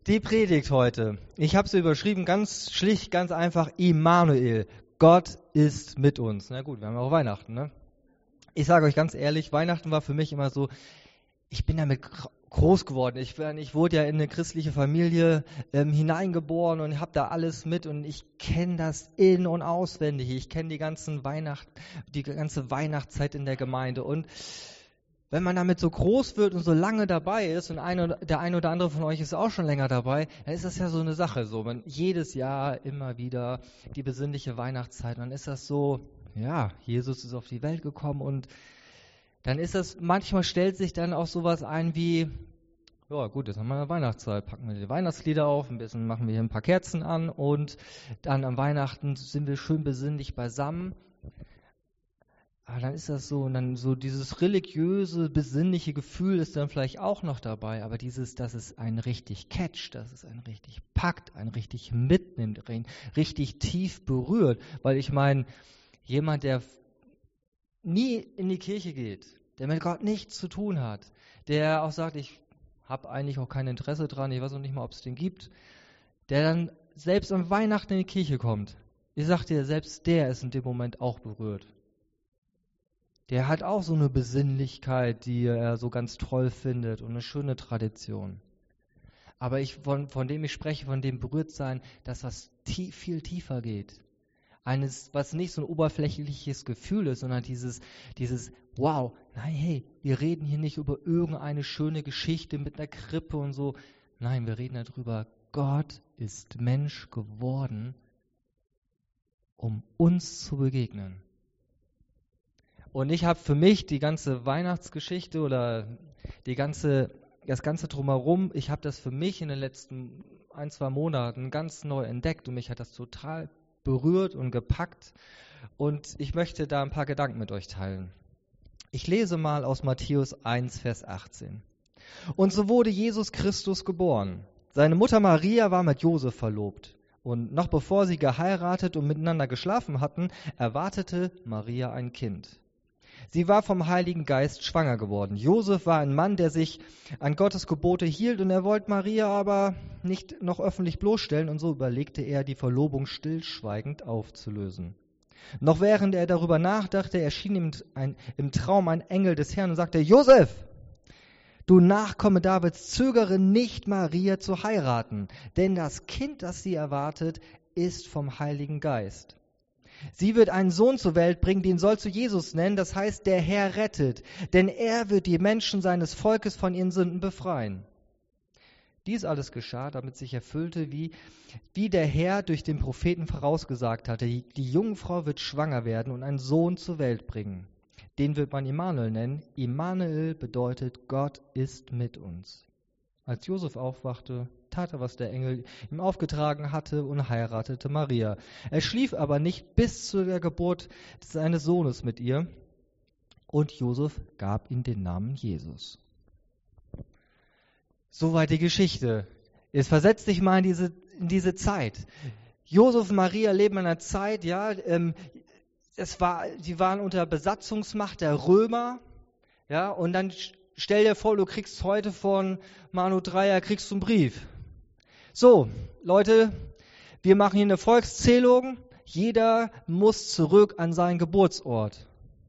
Die Predigt heute. Ich habe sie überschrieben, ganz schlicht, ganz einfach, Immanuel. Gott ist mit uns. Na gut, wir haben auch Weihnachten, ne? Ich sage euch ganz ehrlich, Weihnachten war für mich immer so, ich bin damit groß geworden. Ich wurde ja in eine christliche Familie hineingeboren und habe da alles mit und ich kenne das in- und auswendig. Ich kenne die ganze Weihnachtszeit in der Gemeinde und wenn man damit so groß wird und so lange dabei ist und der eine oder andere von euch ist auch schon länger dabei, dann ist das ja so eine Sache. So, man jedes Jahr immer wieder die besinnliche Weihnachtszeit, dann ist das so, ja, Jesus ist auf die Welt gekommen und dann ist das, manchmal stellt sich dann auch sowas ein wie, ja gut, jetzt haben wir eine Weihnachtszeit, packen wir die Weihnachtslieder auf, ein bisschen machen wir hier ein paar Kerzen an und dann am Weihnachten sind wir schön besinnlich beisammen. Aber dann ist das so, und dann so dieses religiöse, besinnliche Gefühl ist dann vielleicht auch noch dabei, aber dass es einen richtig catcht, dass es einen richtig packt, einen richtig mitnimmt, richtig tief berührt. Weil ich meine, jemand, der nie in die Kirche geht, der mit Gott nichts zu tun hat, der auch sagt, ich habe eigentlich auch kein Interesse dran, ich weiß auch nicht mal, ob es den gibt, der dann selbst am Weihnachten in die Kirche kommt. Ich sag dir, selbst der ist in dem Moment auch berührt. Der hat auch so eine Besinnlichkeit, die er so ganz toll findet und eine schöne Tradition. Aber von dem ich spreche, von dem Berührtsein, dass was viel tiefer geht. Was nicht so ein oberflächliches Gefühl ist, sondern dieses wow, nein, hey, wir reden hier nicht über irgendeine schöne Geschichte mit einer Krippe und so. Nein, wir reden darüber, Gott ist Mensch geworden, um uns zu begegnen. Und ich habe für mich die ganze Weihnachtsgeschichte oder das ganze Drumherum, ich habe das für mich in den letzten 1-2 Monaten ganz neu entdeckt und mich hat das total berührt und gepackt. Und ich möchte da ein paar Gedanken mit euch teilen. Ich lese mal aus Matthäus 1, Vers 18. Und so wurde Jesus Christus geboren. Seine Mutter Maria war mit Josef verlobt. Und noch bevor sie geheiratet und miteinander geschlafen hatten, erwartete Maria ein Kind. Sie war vom Heiligen Geist schwanger geworden. Josef war ein Mann, der sich an Gottes Gebote hielt und er wollte Maria aber nicht noch öffentlich bloßstellen und so überlegte er, die Verlobung stillschweigend aufzulösen. Noch während er darüber nachdachte, erschien ihm im Traum ein Engel des Herrn und sagte, Josef, du Nachkomme Davids, zögere nicht, Maria zu heiraten, denn das Kind, das sie erwartet, ist vom Heiligen Geist. Sie wird einen Sohn zur Welt bringen, den sollst du Jesus nennen, das heißt, der Herr rettet, denn er wird die Menschen seines Volkes von ihren Sünden befreien. Dies alles geschah, damit sich erfüllte, wie der Herr durch den Propheten vorausgesagt hatte. Die Jungfrau wird schwanger werden und einen Sohn zur Welt bringen. Den wird man Immanuel nennen. Immanuel bedeutet, Gott ist mit uns. Als Josef aufwachte, tat er, was der Engel ihm aufgetragen hatte und heiratete Maria. Er schlief aber nicht bis zu der Geburt seines Sohnes mit ihr und Josef gab ihm den Namen Jesus. Soweit die Geschichte. Jetzt versetz dich mal in diese Zeit. Josef und Maria leben in einer Zeit, ja, sie waren unter Besatzungsmacht der Römer, ja, und dann stell dir vor, du kriegst heute von Manu Dreier, kriegst du einen Brief. So, Leute, wir machen hier eine Volkszählung. Jeder muss zurück an seinen Geburtsort.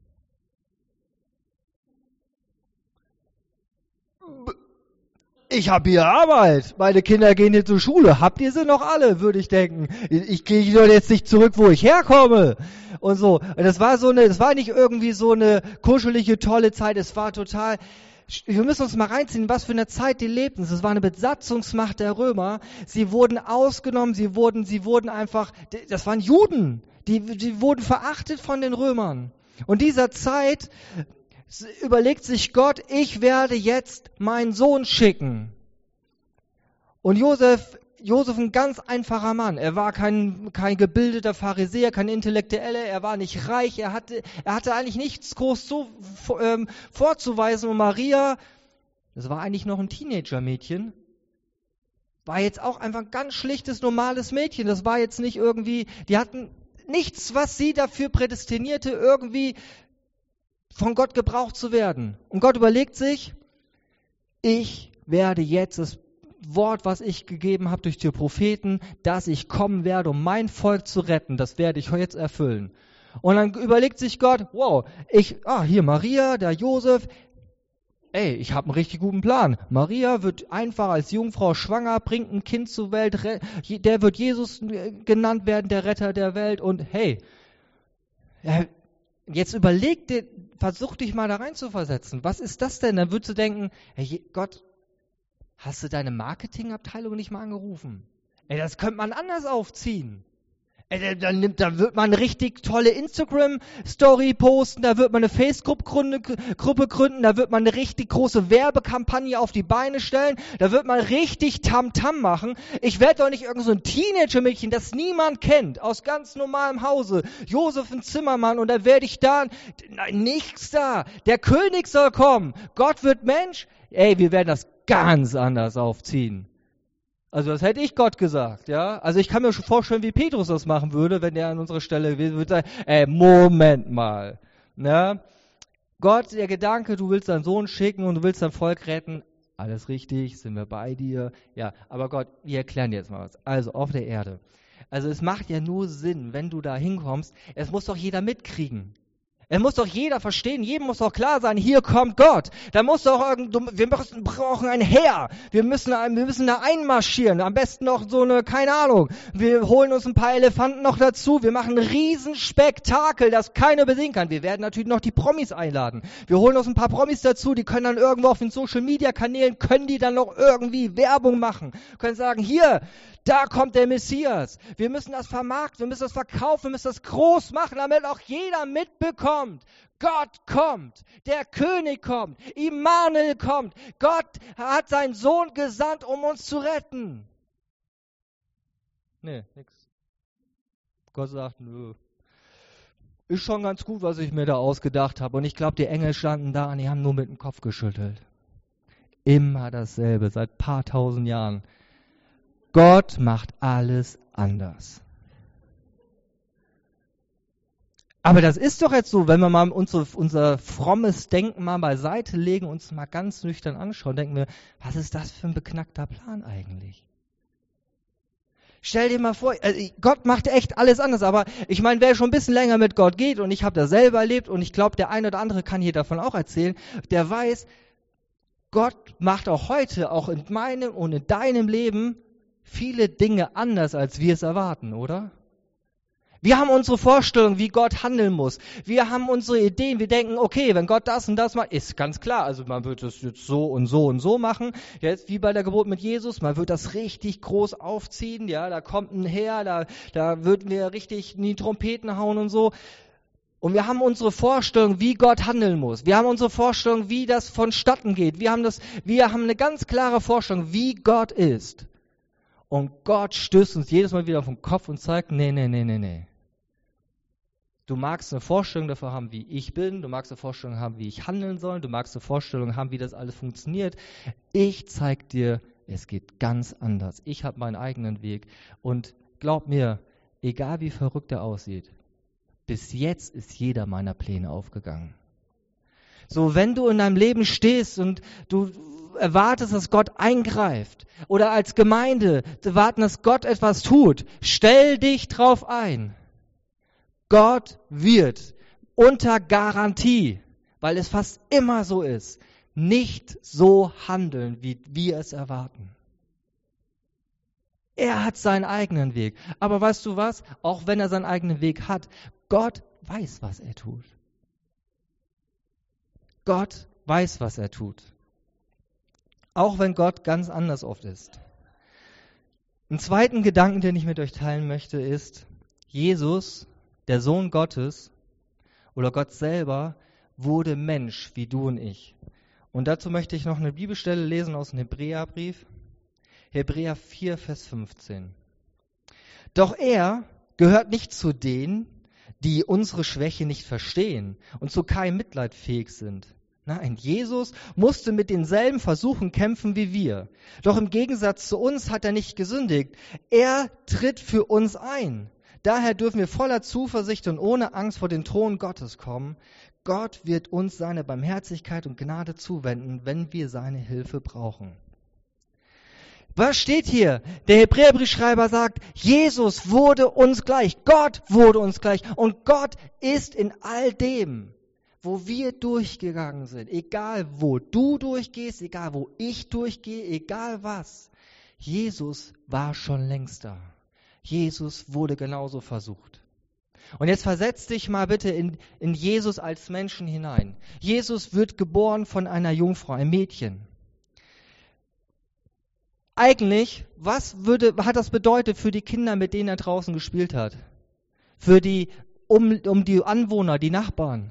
Ich habe hier Arbeit. Meine Kinder gehen hier zur Schule. Habt ihr sie noch alle, würde ich denken. Ich gehe doch jetzt nicht zurück, wo ich herkomme. Und so. Und das war nicht irgendwie so eine kuschelige, tolle Zeit. Es war total. Wir müssen uns mal reinziehen, was für eine Zeit die lebten. Es war eine Besatzungsmacht der Römer. Sie wurden ausgenommen, sie wurden einfach, das waren Juden. Die wurden verachtet von den Römern. Und dieser Zeit überlegt sich Gott, ich werde jetzt meinen Sohn schicken. Und Josef ein ganz einfacher Mann. Er war kein gebildeter Pharisäer, kein Intellektueller, er war nicht reich, er hatte eigentlich nichts groß vorzuweisen. Und Maria, das war eigentlich noch ein Teenager-Mädchen, war jetzt auch einfach ein ganz schlichtes, normales Mädchen. Das war jetzt nicht irgendwie, die hatten nichts, was sie dafür prädestinierte, irgendwie von Gott gebraucht zu werden. Und Gott überlegt sich, ich werde jetzt Wort, was ich gegeben habe durch die Propheten, dass ich kommen werde, um mein Volk zu retten, das werde ich jetzt erfüllen. Und dann überlegt sich Gott, wow, hier Maria, der Josef, ich habe einen richtig guten Plan. Maria wird einfach als Jungfrau schwanger, bringt ein Kind zur Welt, der wird Jesus genannt werden, der Retter der Welt. Und jetzt versuch dich mal da rein zu versetzen. Was ist das denn? Dann würdest du denken, hey, Gott, hast du deine Marketingabteilung nicht mal angerufen? Das könnte man anders aufziehen. Da wird man eine richtig tolle Instagram-Story posten, da wird man eine Facebook-Gruppe gründen, da wird man eine richtig große Werbekampagne auf die Beine stellen, da wird man richtig Tamtam machen. Ich werde doch nicht irgend so ein Teenager-Mädchen, das niemand kennt, aus ganz normalem Hause, Josef ein Zimmermann, und da werde ich nichts da. Der König soll kommen, Gott wird Mensch. Wir werden das ganz anders aufziehen. Also das hätte ich Gott gesagt, ja. Also ich kann mir schon vorstellen, wie Petrus das machen würde, wenn er an unserer Stelle gewesen würde, sagen, Moment mal. Ne? Gott, der Gedanke, du willst deinen Sohn schicken und du willst dein Volk retten, alles richtig, sind wir bei dir. Ja, aber Gott, wir erklären dir jetzt mal was. Also auf der Erde. Also es macht ja nur Sinn, wenn du da hinkommst, es muss doch jeder mitkriegen. Es muss doch jeder verstehen, jedem muss doch klar sein, hier kommt Gott. Wir brauchen ein Heer. Wir müssen da einmarschieren. Am besten noch keine Ahnung. Wir holen uns ein paar Elefanten noch dazu. Wir machen ein Riesenspektakel, das keiner besehen kann. Wir werden natürlich noch die Promis einladen. Wir holen uns ein paar Promis dazu, die können dann irgendwo auf den Social-Media-Kanälen, können die dann noch irgendwie Werbung machen. Können sagen, hier, da kommt der Messias. Wir müssen das vermarkten, wir müssen das verkaufen, wir müssen das groß machen, damit auch jeder mitbekommt. Gott kommt, der König kommt, Immanuel kommt. Gott hat seinen Sohn gesandt, um uns zu retten. Nee, nix. Gott sagt, nö. Ist schon ganz gut, was ich mir da ausgedacht habe. Und ich glaube, die Engel standen da und die haben nur mit dem Kopf geschüttelt. Immer dasselbe, seit ein paar tausend Jahren. Gott macht alles anders. Aber das ist doch jetzt so, wenn wir mal unser frommes Denken mal beiseite legen und uns mal ganz nüchtern anschauen, denken wir, was ist das für ein beknackter Plan eigentlich? Stell dir mal vor, Gott macht echt alles anders, aber ich meine, wer schon ein bisschen länger mit Gott geht, und ich habe das selber erlebt und ich glaube, der eine oder andere kann hier davon auch erzählen, der weiß, Gott macht auch heute, auch in meinem und in deinem Leben, viele Dinge anders, als wir es erwarten, oder? Wir haben unsere Vorstellung, wie Gott handeln muss. Wir haben unsere Ideen. Wir denken, okay, wenn Gott das und das macht, ist ganz klar. Also man wird es jetzt so und so und so machen. Jetzt wie bei der Geburt mit Jesus, man wird das richtig groß aufziehen. Ja, da kommt ein Heer, da würden wir richtig in die Trompeten hauen und so. Und wir haben unsere Vorstellung, wie Gott handeln muss. Wir haben unsere Vorstellung, wie das vonstatten geht. Wir haben eine ganz klare Vorstellung, wie Gott ist. Und Gott stößt uns jedes Mal wieder auf den Kopf und zeigt, nee. Du magst eine Vorstellung davon haben, wie ich bin. Du magst eine Vorstellung haben, wie ich handeln soll. Du magst eine Vorstellung haben, wie das alles funktioniert. Ich zeig dir, es geht ganz anders. Ich habe meinen eigenen Weg. Und glaub mir, egal wie verrückt er aussieht, bis jetzt ist jeder meiner Pläne aufgegangen. So, wenn du in deinem Leben stehst und du erwartest, dass Gott eingreift, oder als Gemeinde warten, dass Gott etwas tut, stell dich drauf ein. Gott wird unter Garantie, weil es fast immer so ist, nicht so handeln, wie wir es erwarten. Er hat seinen eigenen Weg. Aber weißt du was? Auch wenn er seinen eigenen Weg hat, Gott weiß, was er tut. Gott weiß, was er tut. Auch wenn Gott ganz anders oft ist. Einen zweiten Gedanken, den ich mit euch teilen möchte, ist, Jesus, der Sohn Gottes oder Gott selber, wurde Mensch wie du und ich. Und dazu möchte ich noch eine Bibelstelle lesen aus dem Hebräerbrief. Hebräer 4, Vers 15. Doch er gehört nicht zu denen, die unsere Schwäche nicht verstehen und zu keinem Mitleid fähig sind. Nein, Jesus musste mit denselben Versuchen kämpfen wie wir. Doch im Gegensatz zu uns hat er nicht gesündigt. Er tritt für uns ein. Daher dürfen wir voller Zuversicht und ohne Angst vor den Thron Gottes kommen. Gott wird uns seine Barmherzigkeit und Gnade zuwenden, wenn wir seine Hilfe brauchen. Was steht hier? Der Hebräerbriefschreiber sagt, Jesus wurde uns gleich. Gott wurde uns gleich. Und Gott ist in all dem, wo wir durchgegangen sind. Egal, wo du durchgehst, egal, wo ich durchgehe, egal was. Jesus war schon längst da. Jesus wurde genauso versucht. Und jetzt versetz dich mal bitte in Jesus als Menschen hinein. Jesus wird geboren von einer Jungfrau, einem Mädchen. Eigentlich, hat das bedeutet für die Kinder, mit denen er draußen gespielt hat? Für die, um die Anwohner, die Nachbarn?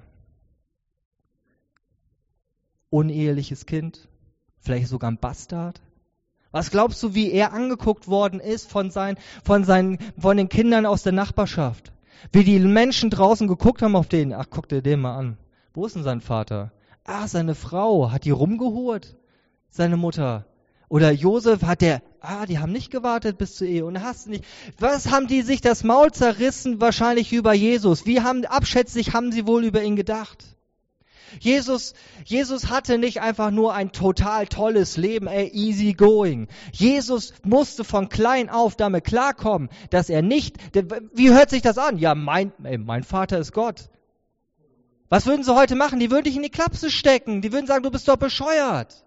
Uneheliches Kind? Vielleicht sogar ein Bastard? Was glaubst du, wie er angeguckt worden ist von den Kindern aus der Nachbarschaft? Wie die Menschen draußen geguckt haben auf den. Ach, guck dir den mal an. Wo ist denn sein Vater? Ach, seine Frau. Hat die rumgehurt? Seine Mutter. Oder Josef die haben nicht gewartet bis zur Ehe. Und hast du nicht. Was haben die sich das Maul zerrissen? Wahrscheinlich über Jesus. Abschätzig haben sie wohl über ihn gedacht? Jesus hatte nicht einfach nur ein total tolles Leben, easy going. Jesus musste von klein auf damit klarkommen, dass er nicht, wie hört sich das an? Ja, mein Vater ist Gott. Was würden sie heute machen? Die würden dich in die Klapse stecken. Die würden sagen, du bist doch bescheuert.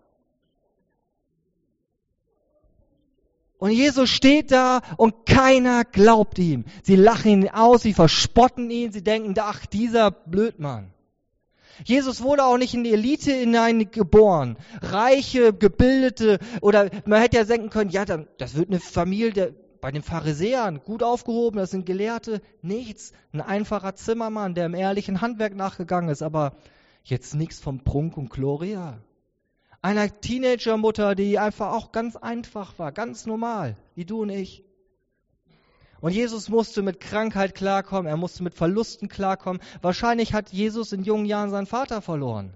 Und Jesus steht da und keiner glaubt ihm. Sie lachen ihn aus, sie verspotten ihn, sie denken, ach, dieser Blödmann. Jesus wurde auch nicht in die Elite hinein geboren. Reiche, gebildete, oder man hätte ja denken können, ja, das wird eine Familie bei den Pharisäern, gut aufgehoben, das sind Gelehrte. Nichts, ein einfacher Zimmermann, der im ehrlichen Handwerk nachgegangen ist, aber jetzt nichts vom Prunk und Gloria. Einer Teenagermutter, die einfach auch ganz einfach war, ganz normal, wie du und ich. Und Jesus musste mit Krankheit klarkommen, er musste mit Verlusten klarkommen. Wahrscheinlich hat Jesus in jungen Jahren seinen Vater verloren.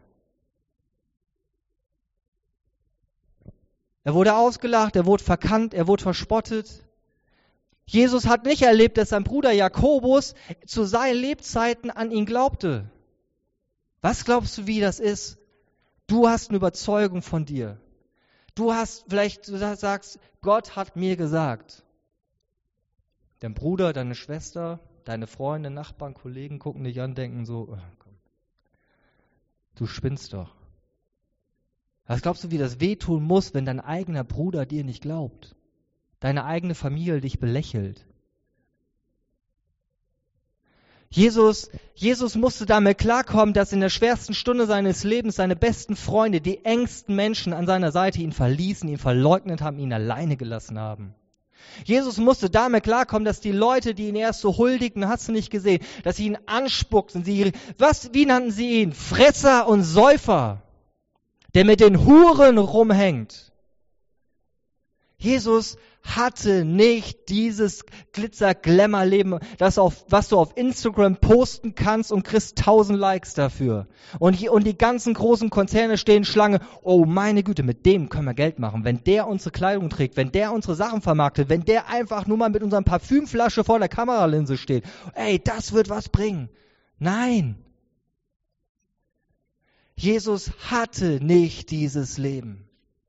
Er wurde ausgelacht, er wurde verkannt, er wurde verspottet. Jesus hat nicht erlebt, dass sein Bruder Jakobus zu seinen Lebzeiten an ihn glaubte. Was glaubst du, wie das ist? Du hast eine Überzeugung von dir. Du sagst, Gott hat mir gesagt. Dein Bruder, deine Schwester, deine Freunde, Nachbarn, Kollegen gucken dich an, denken so, oh, komm, du spinnst doch. Was glaubst du, wie das wehtun muss, wenn dein eigener Bruder dir nicht glaubt? Deine eigene Familie dich belächelt? Jesus musste damit klarkommen, dass in der schwersten Stunde seines Lebens seine besten Freunde, die engsten Menschen an seiner Seite ihn verließen, ihn verleugnet haben, ihn alleine gelassen haben. Jesus musste damit klarkommen, dass die Leute, die ihn erst so huldigten, hast du nicht gesehen, dass sie ihn anspuckten. Wie nannten sie ihn? Fresser und Säufer, der mit den Huren rumhängt. Jesus hatte nicht dieses Glitzer-Glamour-Leben, was du auf Instagram posten kannst und kriegst 1000 Likes dafür. Und die ganzen großen Konzerne stehen Schlange. Oh, meine Güte, mit dem können wir Geld machen. Wenn der unsere Kleidung trägt, wenn der unsere Sachen vermarktet, wenn der einfach nur mal mit unserer Parfümflasche vor der Kameralinse steht. Ey, das wird was bringen. Nein. Jesus hatte nicht dieses Leben.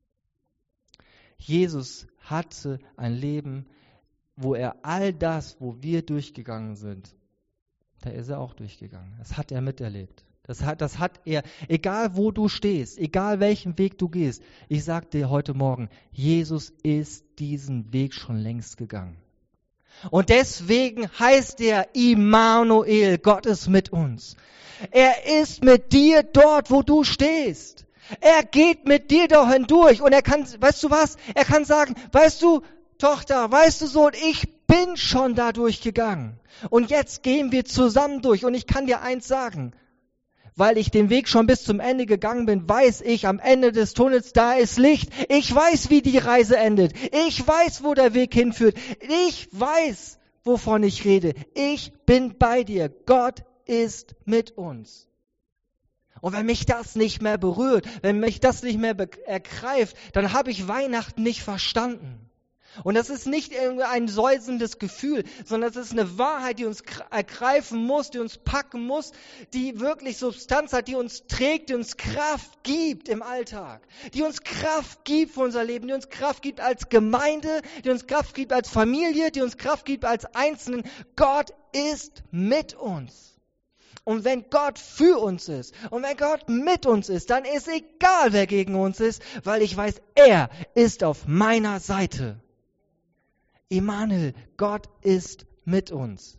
Jesus hatte ein Leben, wo er all das, wo wir durchgegangen sind, da ist er auch durchgegangen. Das hat er miterlebt. Das hat er, egal wo du stehst, egal welchen Weg du gehst, ich sage dir heute Morgen, Jesus ist diesen Weg schon längst gegangen. Und deswegen heißt er Immanuel, Gott ist mit uns. Er ist mit dir dort, wo du stehst. Er geht mit dir da hindurch und er kann, weißt du was? Er kann sagen, weißt du, Tochter, weißt du Sohn, ich bin schon da durchgegangen. Und jetzt gehen wir zusammen durch. Und ich kann dir eins sagen, weil ich den Weg schon bis zum Ende gegangen bin, weiß ich, am Ende des Tunnels, da ist Licht. Ich weiß, wie die Reise endet. Ich weiß, wo der Weg hinführt. Ich weiß, wovon ich rede. Ich bin bei dir. Gott ist mit uns. Und wenn mich das nicht mehr berührt, wenn mich das nicht mehr ergreift, dann habe ich Weihnachten nicht verstanden. Und das ist nicht irgendwie ein säuselndes Gefühl, sondern das ist eine Wahrheit, die uns ergreifen muss, die uns packen muss, die wirklich Substanz hat, die uns trägt, die uns Kraft gibt im Alltag, die uns Kraft gibt für unser Leben, die uns Kraft gibt als Gemeinde, die uns Kraft gibt als Familie, die uns Kraft gibt als Einzelnen. Gott ist mit uns. Und wenn Gott für uns ist und wenn Gott mit uns ist, dann ist egal, wer gegen uns ist, weil ich weiß, er ist auf meiner Seite. Immanuel, Gott ist mit uns.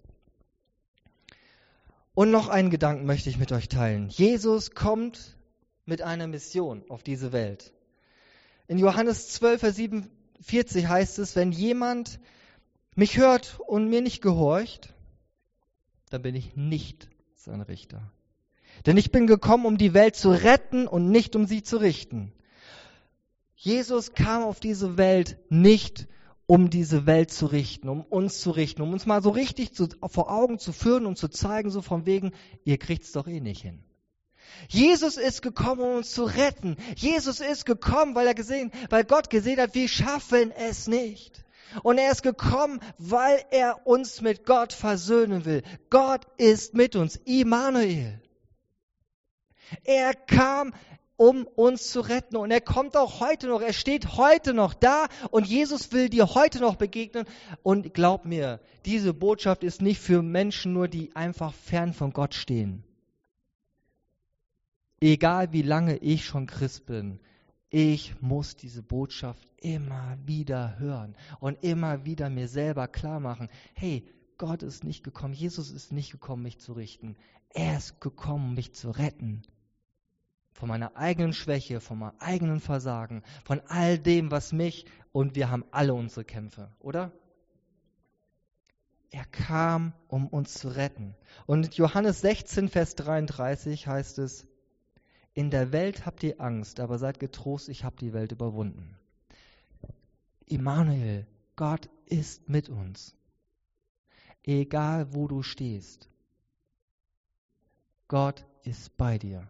Und noch einen Gedanken möchte ich mit euch teilen. Jesus kommt mit einer Mission auf diese Welt. In Johannes 12, Vers 47 heißt es, wenn jemand mich hört und mir nicht gehorcht, dann bin ich nicht sein Richter. Denn ich bin gekommen, um die Welt zu retten und nicht um sie zu richten. Jesus kam auf diese Welt nicht, um diese Welt zu richten, um uns zu richten, um uns mal so richtig vor Augen zu führen und zu zeigen, so von wegen, ihr kriegt's doch eh nicht hin. Jesus ist gekommen, um uns zu retten. Jesus ist gekommen, weil Gott gesehen hat, wir schaffen es nicht. Und er ist gekommen, weil er uns mit Gott versöhnen will. Gott ist mit uns, Immanuel. Er kam, um uns zu retten. Und er kommt auch heute noch. Er steht heute noch da. Und Jesus will dir heute noch begegnen. Und glaub mir, diese Botschaft ist nicht für Menschen nur, die einfach fern von Gott stehen. Egal wie lange ich schon Christ bin, ich muss diese Botschaft immer wieder hören und immer wieder mir selber klar machen, hey, Gott ist nicht gekommen, Jesus ist nicht gekommen, mich zu richten. Er ist gekommen, mich zu retten. Von meiner eigenen Schwäche, von meinem eigenen Versagen, von all dem, was mich, und wir haben alle unsere Kämpfe, oder? Er kam, um uns zu retten. Und in Johannes 16, Vers 33 heißt es, in der Welt habt ihr Angst, aber seid getrost, ich habe die Welt überwunden. Immanuel, Gott ist mit uns. Egal wo du stehst. Gott ist bei dir.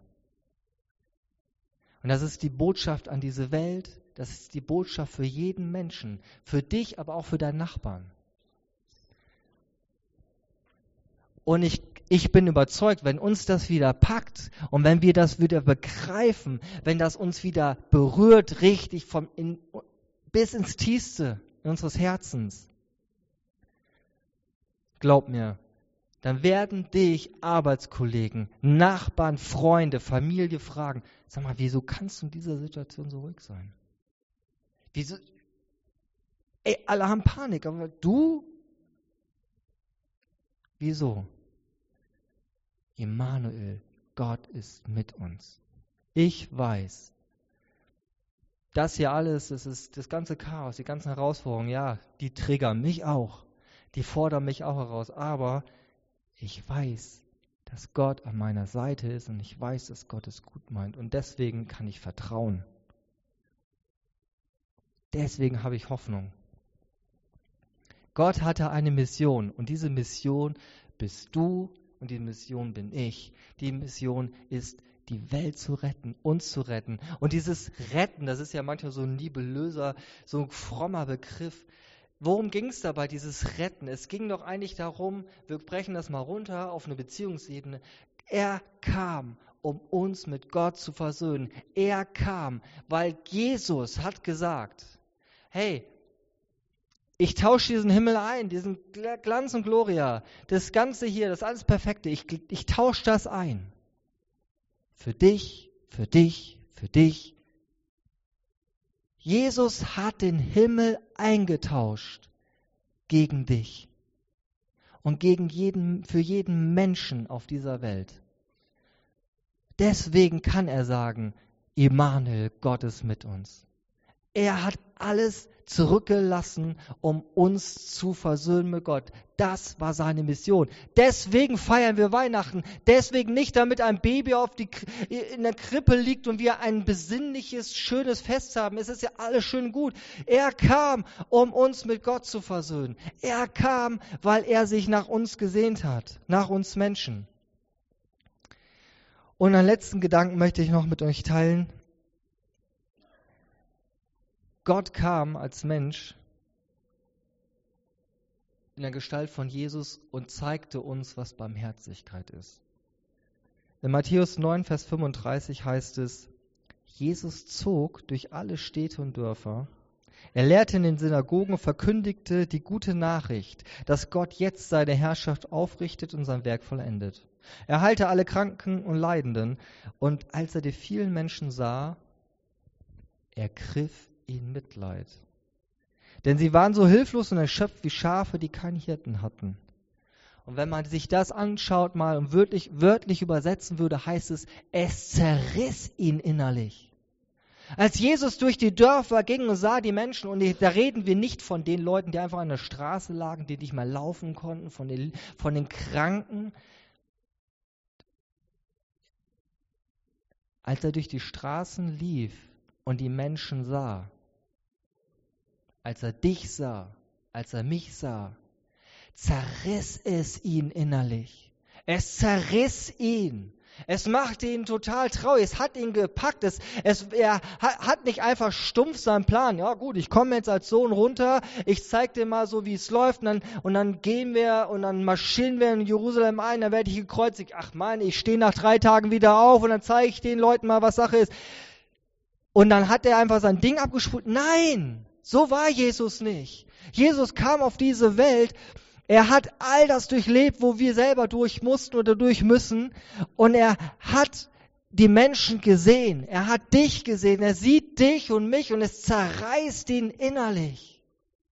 Und das ist die Botschaft an diese Welt, das ist die Botschaft für jeden Menschen, für dich, aber auch für deinen Nachbarn. Und ich bin überzeugt, wenn uns das wieder packt und wenn wir das wieder begreifen, wenn das uns wieder berührt, richtig bis ins Tiefste unseres Herzens, glaub mir, dann werden dich Arbeitskollegen, Nachbarn, Freunde, Familie fragen, sag mal, wieso kannst du in dieser Situation so ruhig sein? Wieso? Ey, alle haben Panik, aber du? Wieso? Immanuel, Gott ist mit uns. Ich weiß, das hier alles, das ist das ganze Chaos, die ganzen Herausforderungen, ja, die triggern mich auch, die fordern mich auch heraus, aber ich weiß, dass Gott an meiner Seite ist und ich weiß, dass Gott es gut meint und deswegen kann ich vertrauen. Deswegen habe ich Hoffnung. Gott hatte eine Mission und diese Mission bist du und die Mission bin ich. Die Mission ist, die Welt zu retten, uns zu retten. Und dieses Retten, das ist ja manchmal so ein libellöser, so ein frommer Begriff. Worum ging es dabei, dieses Retten? Es ging doch eigentlich darum, wir brechen das mal runter auf eine Beziehungsebene. Er kam, um uns mit Gott zu versöhnen. Er kam, weil Jesus hat gesagt, hey, ich tausche diesen Himmel ein, diesen Glanz und Gloria, das Ganze hier, das alles Perfekte, ich tausche das ein. Für dich, für dich, für dich. Jesus hat den Himmel eingetauscht gegen dich und für jeden Menschen auf dieser Welt. Deswegen kann er sagen, Immanuel, Gott ist mit uns. Er hat alles zurückgelassen, um uns zu versöhnen mit Gott. Das war seine Mission. Deswegen feiern wir Weihnachten. Deswegen nicht, damit ein Baby in der Krippe liegt und wir ein besinnliches, schönes Fest haben. Es ist ja alles schön gut. Er kam, um uns mit Gott zu versöhnen. Er kam, weil er sich nach uns gesehnt hat, nach uns Menschen. Und einen letzten Gedanken möchte ich noch mit euch teilen. Gott kam als Mensch, in der Gestalt von Jesus und zeigte uns, was Barmherzigkeit ist. In Matthäus 9, Vers 35 heißt es, Jesus zog durch alle Städte und Dörfer. Er lehrte in den Synagogen und verkündigte die gute Nachricht, dass Gott jetzt seine Herrschaft aufrichtet und sein Werk vollendet. Er heilte alle Kranken und Leidenden. Und als er die vielen Menschen sah, ergriff ihn Mitleid. Denn sie waren so hilflos und erschöpft wie Schafe, die keinen Hirten hatten. Und wenn man sich das anschaut mal und wörtlich übersetzen würde, heißt es, es zerriss ihn innerlich. Als Jesus durch die Dörfer ging und sah die Menschen, und da reden wir nicht von den Leuten, die einfach an der Straße lagen, die nicht mehr laufen konnten, von den Kranken. Als er durch die Straßen lief und die Menschen sah, als er dich sah, als er mich sah, zerriss es ihn innerlich. Es zerriss ihn. Es machte ihn total traurig. Es hat ihn gepackt. Er hat nicht einfach stumpf seinen Plan. Ja gut, ich komme jetzt als Sohn runter. Ich zeige dir mal so, wie es läuft. Und dann gehen wir und dann marschieren wir in Jerusalem ein. Dann werde ich gekreuzigt. Ach Mann, ich stehe nach 3 Tagen wieder auf und dann zeige ich den Leuten mal, was Sache ist. Und dann hat er einfach sein Ding abgespult. Nein, so war Jesus nicht. Jesus kam auf diese Welt. Er hat all das durchlebt, wo wir selber durch mussten oder durch müssen. Und er hat die Menschen gesehen. Er hat dich gesehen. Er sieht dich und mich und es zerreißt ihn innerlich.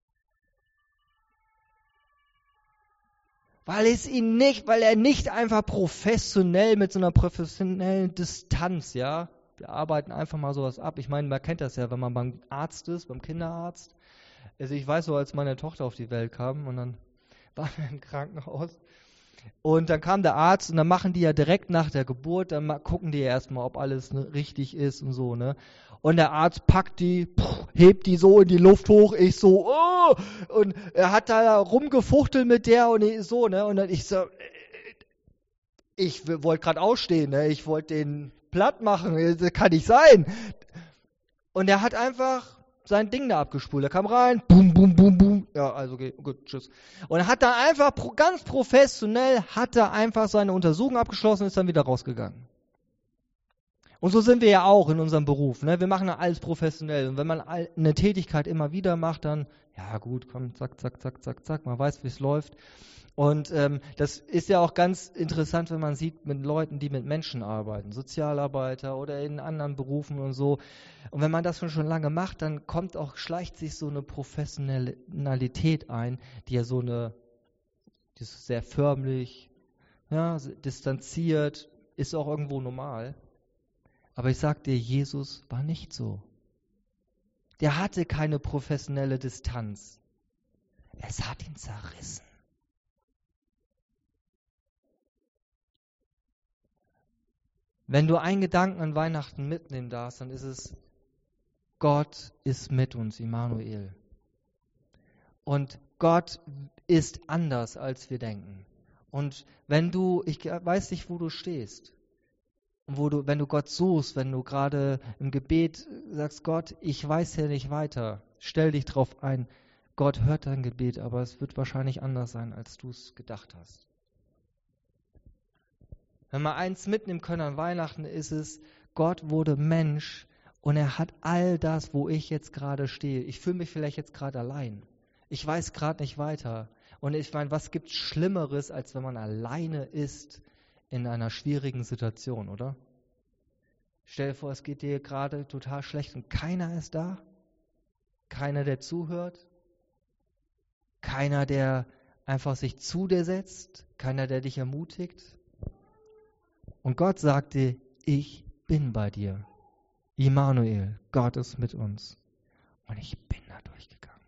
Weil er nicht einfach professionell mit so einer professionellen Distanz, ja. Wir arbeiten einfach mal sowas ab. Ich meine, man kennt das ja, wenn man beim Arzt ist, beim Kinderarzt. Also ich weiß so, als meine Tochter auf die Welt kam und dann waren wir im Krankenhaus und dann kam der Arzt und dann machen die ja direkt nach der Geburt, dann gucken die ja erstmal, ob alles richtig ist und so, ne? Und der Arzt packt die, hebt die so in die Luft hoch, ich so, oh! Und er hat da rumgefuchtelt mit der und ich so, ne? Und dann ich so, ich wollte gerade ausstehen, ne? Ich wollte den platt machen, das kann nicht sein. Und er hat einfach sein Ding da abgespult. Er kam rein, bum, bum, bum, bum. Ja, also okay, gut, tschüss. Und hat da einfach ganz professionell, hat er einfach seine Untersuchung abgeschlossen und ist dann wieder rausgegangen. Und so sind wir ja auch in unserem Beruf. Ne? Wir machen ja alles professionell. Und wenn man eine Tätigkeit immer wieder macht, dann, ja gut, komm, zack, zack, zack, zack, zack, man weiß, wie es läuft. Und das ist ja auch ganz interessant, wenn man sieht mit Leuten, die mit Menschen arbeiten, Sozialarbeiter oder in anderen Berufen und so. Und wenn man das schon lange macht, dann schleicht sich so eine Professionalität ein, die ist sehr förmlich, ja, distanziert, ist auch irgendwo normal. Aber ich sag dir, Jesus war nicht so. Der hatte keine professionelle Distanz. Es hat ihn zerrissen. Wenn du einen Gedanken an Weihnachten mitnehmen darfst, dann ist es, Gott ist mit uns, Immanuel. Und Gott ist anders, als wir denken. Und ich weiß nicht, wo du stehst. Und wenn du Gott suchst, wenn du gerade im Gebet sagst, Gott, ich weiß ja nicht weiter, stell dich drauf ein. Gott hört dein Gebet, aber es wird wahrscheinlich anders sein, als du es gedacht hast. Wenn wir eins mitnehmen können an Weihnachten, ist es, Gott wurde Mensch und er hat all das, wo ich jetzt gerade stehe. Ich fühle mich vielleicht jetzt gerade allein. Ich weiß gerade nicht weiter. Und ich meine, was gibt Schlimmeres, als wenn man alleine ist in einer schwierigen Situation, oder? Stell dir vor, es geht dir gerade total schlecht und keiner ist da. Keiner, der zuhört. Keiner, der einfach sich zu dir setzt. Keiner, der dich ermutigt. Und Gott sagte, ich bin bei dir. Immanuel, Gott ist mit uns. Und ich bin da durchgegangen.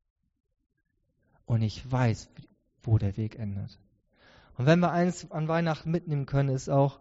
Und ich weiß, wo der Weg endet. Und wenn wir eins an Weihnachten mitnehmen können, ist auch,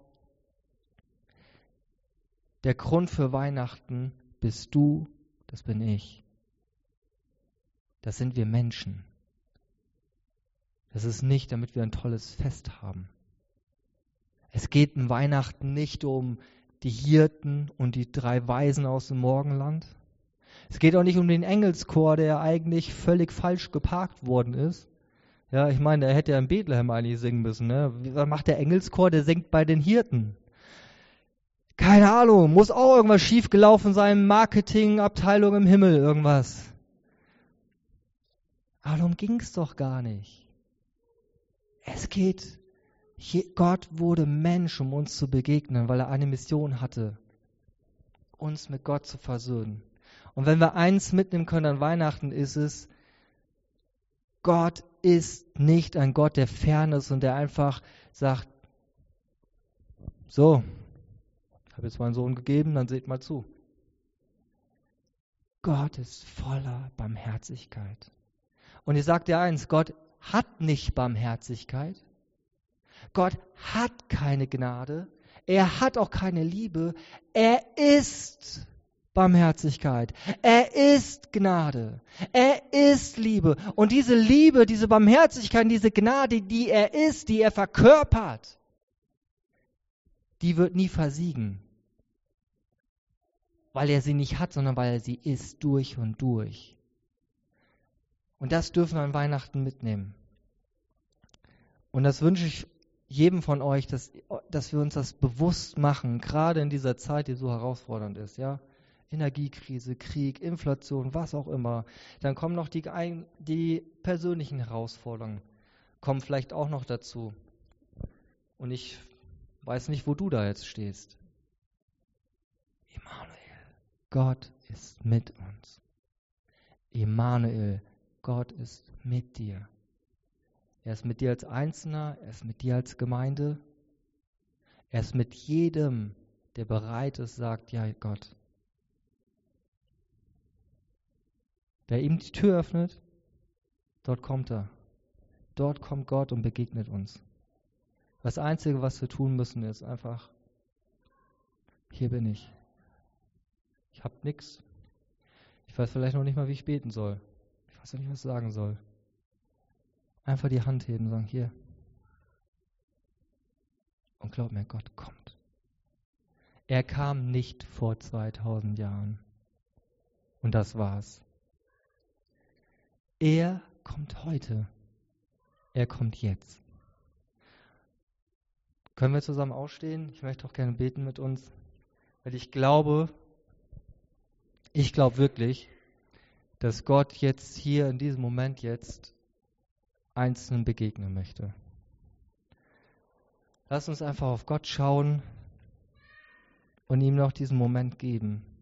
der Grund für Weihnachten bist du, das bin ich. Das sind wir Menschen. Das ist nicht, damit wir ein tolles Fest haben. Es geht in Weihnachten nicht um die Hirten und die 3 Weisen aus dem Morgenland. Es geht auch nicht um den Engelschor, der eigentlich völlig falsch geparkt worden ist, Ja, ich meine, er hätte ja in Bethlehem eigentlich singen müssen. Ne? Was macht der Engelschor? Der singt bei den Hirten. Keine Ahnung, muss auch irgendwas schiefgelaufen sein, Marketingabteilung im Himmel, irgendwas. Aber darum ging es doch gar nicht. Es geht, Gott wurde Mensch, um uns zu begegnen, weil er eine Mission hatte, uns mit Gott zu versöhnen. Und wenn wir eins mitnehmen können an Weihnachten, ist es, Gott ist nicht ein Gott, der fern ist und der einfach sagt, so, ich habe jetzt meinen Sohn gegeben, dann seht mal zu. Gott ist voller Barmherzigkeit. Und ich sage dir eins, Gott hat nicht Barmherzigkeit. Gott hat keine Gnade. Er hat auch keine Liebe. Er ist Barmherzigkeit. Er ist Gnade. Er ist Liebe. Und diese Liebe, diese Barmherzigkeit, diese Gnade, die er ist, die er verkörpert, die wird nie versiegen. Weil er sie nicht hat, sondern weil er sie ist, durch und durch. Und das dürfen wir an Weihnachten mitnehmen. Und das wünsche ich jedem von euch, dass wir uns das bewusst machen, gerade in dieser Zeit, die so herausfordernd ist, ja. Energiekrise, Krieg, Inflation, was auch immer. Dann kommen noch die persönlichen Herausforderungen, kommen vielleicht auch noch dazu. Und ich weiß nicht, wo du da jetzt stehst. Immanuel, Gott ist mit uns. Immanuel, Gott ist mit dir. Er ist mit dir als Einzelner, er ist mit dir als Gemeinde. Er ist mit jedem, der bereit ist, sagt, ja Gott. Wer ihm die Tür öffnet, dort kommt er. Dort kommt Gott und begegnet uns. Das Einzige, was wir tun müssen, ist einfach, hier bin ich. Ich habe nichts. Ich weiß vielleicht noch nicht mal, wie ich beten soll. Ich weiß noch nicht, was ich sagen soll. Einfach die Hand heben und sagen, hier. Und glaub mir, Gott kommt. Er kam nicht vor 2000 Jahren. Und das war's. Er kommt heute. Er kommt jetzt. Können wir zusammen aufstehen? Ich möchte auch gerne beten mit uns, weil ich glaube wirklich, dass Gott jetzt hier in diesem Moment jetzt Einzelnen begegnen möchte. Lass uns einfach auf Gott schauen und ihm noch diesen Moment geben.